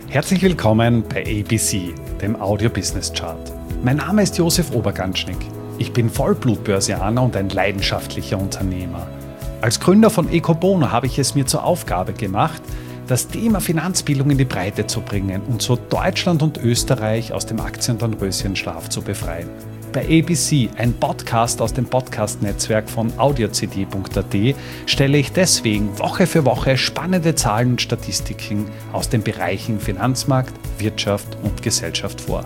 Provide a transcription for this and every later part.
Herzlich willkommen bei ABC, dem Audio Business Chart. Mein Name ist Josef Oberganschnick. Ich bin Vollblut-Börsianer und ein leidenschaftlicher Unternehmer. Als Gründer von Ecobono habe ich es mir zur Aufgabe gemacht, das Thema Finanzbildung in die Breite zu bringen und so Deutschland und Österreich aus dem Aktiendornröschenschlaf zu befreien. Bei ABC, ein Podcast aus dem Podcast-Netzwerk von audiocd.at, stelle ich deswegen Woche für Woche spannende Zahlen und Statistiken aus den Bereichen Finanzmarkt, Wirtschaft und Gesellschaft vor.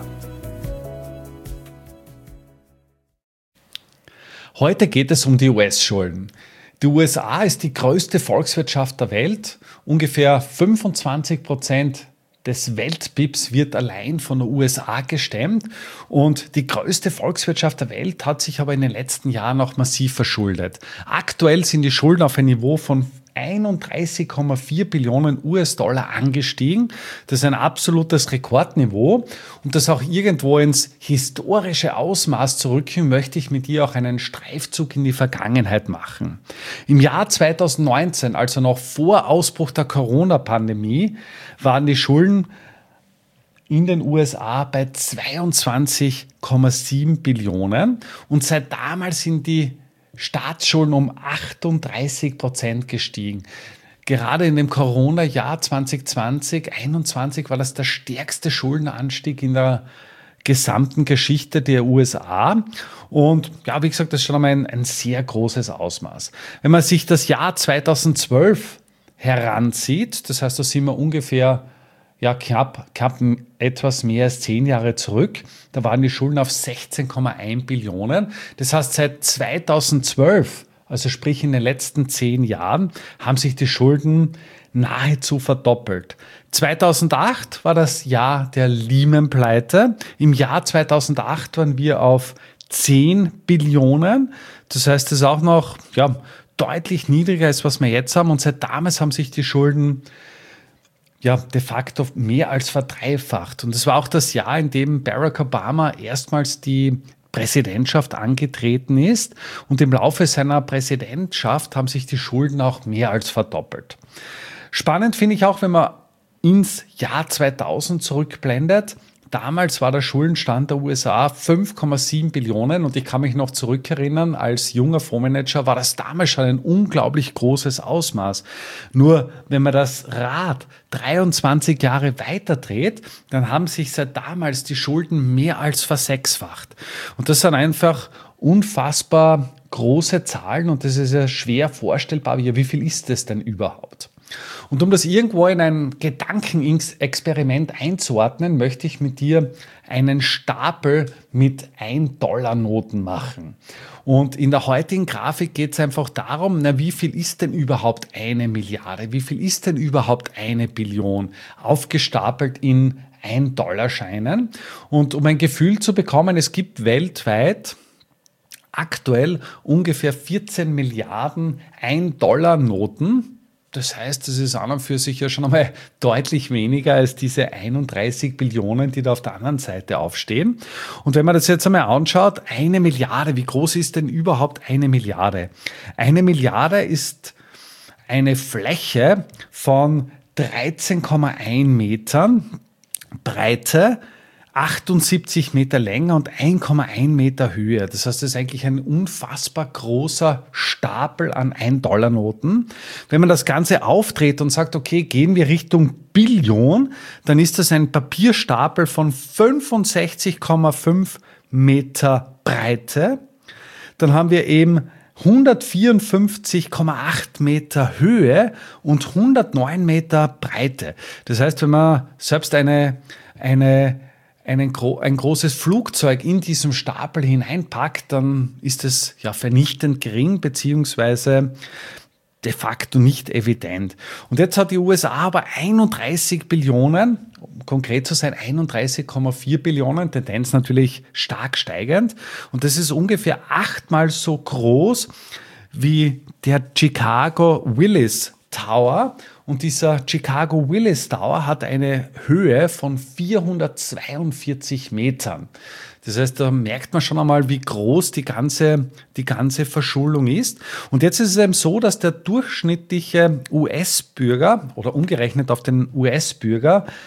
Heute geht es um die US-Schulden. Die USA ist die größte Volkswirtschaft der Welt. Ungefähr 25% des Welt-BIPs wird allein von den USA gestemmt und die größte Volkswirtschaft der Welt hat sich aber in den letzten Jahren auch massiv verschuldet. Aktuell sind die Schulden auf ein Niveau von 31,4 Billionen US-Dollar angestiegen. Das ist ein absolutes Rekordniveau und das auch irgendwo ins historische Ausmaß zurückgehen, möchte ich mit dir auch einen Streifzug in die Vergangenheit machen. Im Jahr 2019, also noch vor Ausbruch der Corona-Pandemie, waren die Schulden in den USA bei 22,7 Billionen und seit damals sind die Staatsschulden um 38% gestiegen. Gerade in dem Corona-Jahr 2020-21 war das der stärkste Schuldenanstieg in der gesamten Geschichte der USA. Und ja, wie gesagt, das ist schon einmal ein sehr großes Ausmaß. Wenn man sich das Jahr 2012 heranzieht, das heißt, da sind wir ungefähr knapp etwas mehr als 10 Jahre zurück. Da waren die Schulden auf 16,1 Billionen. Das heißt, seit 2012, also sprich in den letzten 10 Jahren, haben sich die Schulden nahezu verdoppelt. 2008 war das Jahr der Lehman-Pleite. Im Jahr 2008 waren wir auf 10 Billionen. Das heißt, das ist auch noch deutlich niedriger als was wir jetzt haben. Und seit damals haben sich die Schulden de facto mehr als verdreifacht. Und es war auch das Jahr, in dem Barack Obama erstmals die Präsidentschaft angetreten ist. Und im Laufe seiner Präsidentschaft haben sich die Schulden auch mehr als verdoppelt. Spannend finde ich auch, wenn man ins Jahr 2000 zurückblendet. Damals war der Schuldenstand der USA 5,7 Billionen und ich kann mich noch zurückerinnern, als junger Fondsmanager war das damals schon ein unglaublich großes Ausmaß. Nur wenn man das Rad 23 Jahre weiter dreht, dann haben sich seit damals die Schulden mehr als versechsfacht. Und das sind einfach unfassbar große Zahlen und das ist ja schwer vorstellbar, wie viel ist das denn überhaupt? Und um das irgendwo in ein Gedankenexperiment einzuordnen, möchte ich mit dir einen Stapel mit 1-Dollar-Noten machen. Und in der heutigen Grafik geht es einfach darum, wie viel ist denn überhaupt 1 Milliarde? Wie viel ist denn überhaupt 1 Billion? Aufgestapelt in 1-Dollar-Scheinen. Und um ein Gefühl zu bekommen, es gibt weltweit aktuell ungefähr 14 Milliarden 1-Dollar-Noten. Das heißt, das ist an und für sich ja schon einmal deutlich weniger als diese 31 Billionen, die da auf der anderen Seite aufstehen. Und wenn man das jetzt einmal anschaut, 1 Milliarde, wie groß ist denn überhaupt 1 Milliarde? 1 Milliarde ist eine Fläche von 13,1 Metern Breite, 78 Meter Länge und 1,1 Meter Höhe. Das heißt, das ist eigentlich ein unfassbar großer Stapel an 1-Dollar-Noten. Wenn man das Ganze aufdreht und sagt, okay, gehen wir Richtung Billion, dann ist das ein Papierstapel von 65,5 Meter Breite. Dann haben wir eben 154,8 Meter Höhe und 109 Meter Breite. Das heißt, wenn man selbst ein großes Flugzeug in diesem Stapel hineinpackt, dann ist es vernichtend gering beziehungsweise de facto nicht evident. Und jetzt hat die USA aber 31 Billionen, um konkret zu sein 31,4 Billionen, Tendenz natürlich stark steigend. Und das ist ungefähr 8-mal so groß wie der Chicago Willis Tower. Und dieser Chicago Willis Tower hat eine Höhe von 442 Metern. Das heißt, da merkt man schon einmal, wie groß die ganze Verschuldung ist. Und jetzt ist es eben so, dass der durchschnittliche US-Bürger oder umgerechnet auf den US-Bürger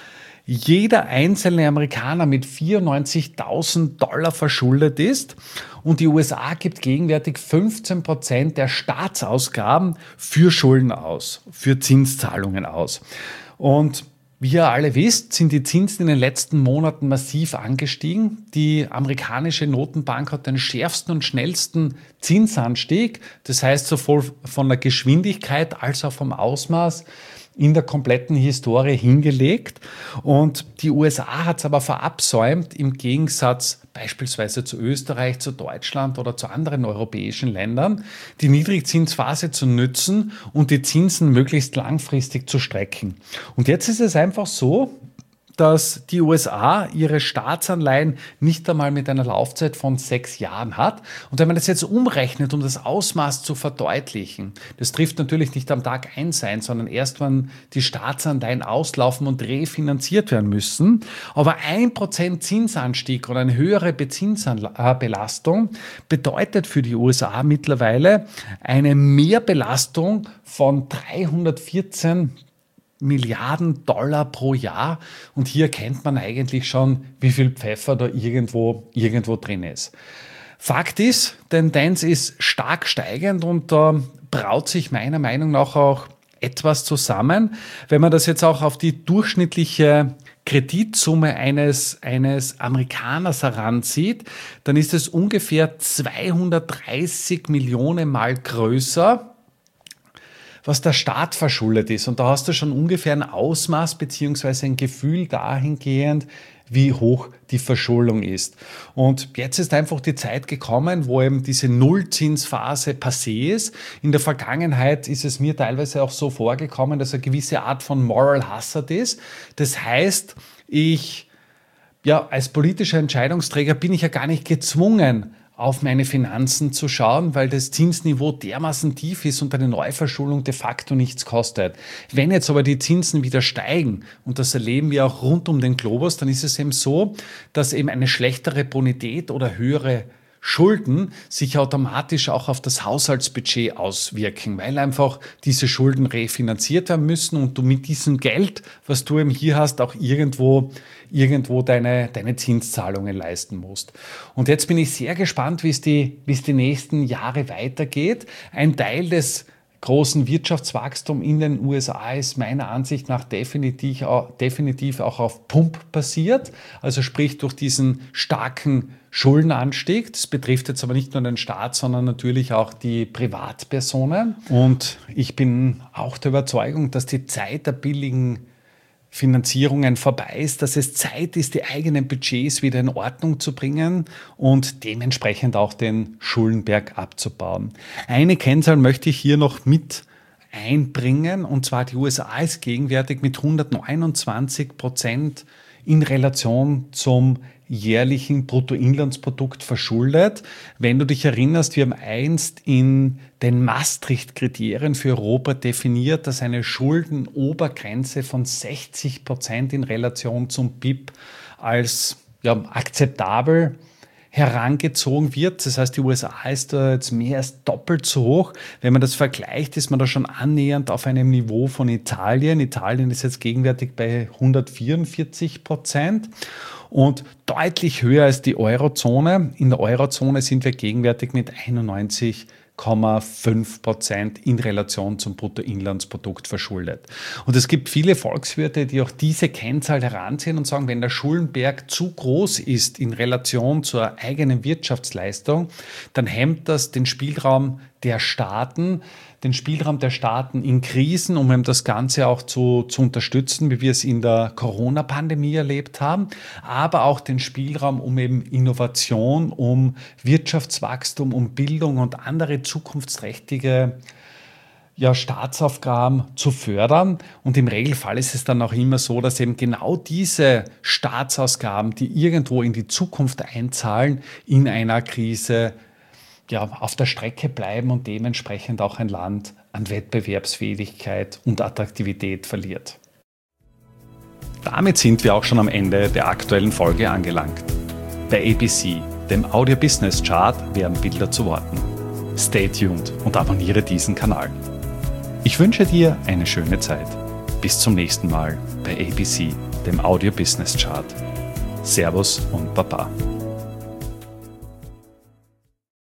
jeder einzelne Amerikaner mit $94.000 verschuldet ist und die USA gibt gegenwärtig 15% der Staatsausgaben für Schulden aus, für Zinszahlungen aus. Und wie ihr alle wisst, sind die Zinsen in den letzten Monaten massiv angestiegen. Die amerikanische Notenbank hat den schärfsten und schnellsten Zinsanstieg, das heißt sowohl von der Geschwindigkeit als auch vom Ausmaß in der kompletten Historie hingelegt. Und die USA hat es aber verabsäumt, im Gegensatz beispielsweise zu Österreich, zu Deutschland oder zu anderen europäischen Ländern, die Niedrigzinsphase zu nützen und die Zinsen möglichst langfristig zu strecken. Und jetzt ist es einfach so, dass die USA ihre Staatsanleihen nicht einmal mit einer Laufzeit von 6 Jahren hat. Und wenn man das jetzt umrechnet, um das Ausmaß zu verdeutlichen, das trifft natürlich nicht am Tag 1 ein, sondern erst, wenn die Staatsanleihen auslaufen und refinanziert werden müssen. Aber 1% Zinsanstieg oder eine höhere Bezinsbelastung bedeutet für die USA mittlerweile eine Mehrbelastung von 314 Milliarden Dollar pro Jahr. Und hier kennt man eigentlich schon, wie viel Pfeffer da irgendwo drin ist. Fakt ist, Tendenz ist stark steigend und da braut sich meiner Meinung nach auch etwas zusammen. Wenn man das jetzt auch auf die durchschnittliche Kreditsumme eines Amerikaners heranzieht, dann ist es ungefähr 230 Millionen Mal größer, was der Staat verschuldet ist. Und da hast du schon ungefähr ein Ausmaß bzw. ein Gefühl dahingehend, wie hoch die Verschuldung ist. Und jetzt ist einfach die Zeit gekommen, wo eben diese Nullzinsphase passé ist. In der Vergangenheit ist es mir teilweise auch so vorgekommen, dass eine gewisse Art von Moral Hazard ist. Das heißt, als politischer Entscheidungsträger bin ich ja gar nicht gezwungen, auf meine Finanzen zu schauen, weil das Zinsniveau dermaßen tief ist und eine Neuverschuldung de facto nichts kostet. Wenn jetzt aber die Zinsen wieder steigen, und das erleben wir auch rund um den Globus, dann ist es eben so, dass eben eine schlechtere Bonität oder höhere Schulden sich automatisch auch auf das Haushaltsbudget auswirken, weil einfach diese Schulden refinanziert werden müssen und du mit diesem Geld, was du eben hier hast, auch irgendwo deine Zinszahlungen leisten musst. Und jetzt bin ich sehr gespannt, wie es die nächsten Jahre weitergeht. Ein Teil des großen Wirtschaftswachstum in den USA ist meiner Ansicht nach definitiv auch auf Pump basiert, also sprich durch diesen starken Schuldenanstieg. Das betrifft jetzt aber nicht nur den Staat, sondern natürlich auch die Privatpersonen. Und ich bin auch der Überzeugung, dass die Zeit der billigen Finanzierungen vorbei ist, dass es Zeit ist, die eigenen Budgets wieder in Ordnung zu bringen und dementsprechend auch den Schuldenberg abzubauen. Eine Kennzahl möchte ich hier noch mit einbringen, und zwar die USA ist gegenwärtig mit 129% in Relation zum jährlichen Bruttoinlandsprodukt verschuldet. Wenn du dich erinnerst, wir haben einst in den Maastricht-Kriterien für Europa definiert, dass eine Schuldenobergrenze von 60% in Relation zum BIP als akzeptabel herangezogen wird. Das heißt, die USA ist da jetzt mehr als doppelt so hoch. Wenn man das vergleicht, ist man da schon annähernd auf einem Niveau von Italien. Italien ist jetzt gegenwärtig bei 144% und deutlich höher als die Eurozone. In der Eurozone sind wir gegenwärtig mit 91,5% in Relation zum Bruttoinlandsprodukt verschuldet. Und es gibt viele Volkswirte, die auch diese Kennzahl heranziehen und sagen, wenn der Schuldenberg zu groß ist in Relation zur eigenen Wirtschaftsleistung, dann hemmt das den Spielraum der Staaten in Krisen, um eben das Ganze auch zu unterstützen, wie wir es in der Corona-Pandemie erlebt haben, aber auch den Spielraum, um eben Innovation, um Wirtschaftswachstum, um Bildung und andere zukunftsträchtige Staatsaufgaben zu fördern. Und im Regelfall ist es dann auch immer so, dass eben genau diese Staatsausgaben, die irgendwo in die Zukunft einzahlen, in einer Krise auf der Strecke bleiben und dementsprechend auch ein Land an Wettbewerbsfähigkeit und Attraktivität verliert. Damit sind wir auch schon am Ende der aktuellen Folge angelangt. Bei ABC, dem Audio Business Chart, werden Bilder zu Worten. Stay tuned und abonniere diesen Kanal. Ich wünsche dir eine schöne Zeit. Bis zum nächsten Mal bei ABC, dem Audio Business Chart. Servus und Baba.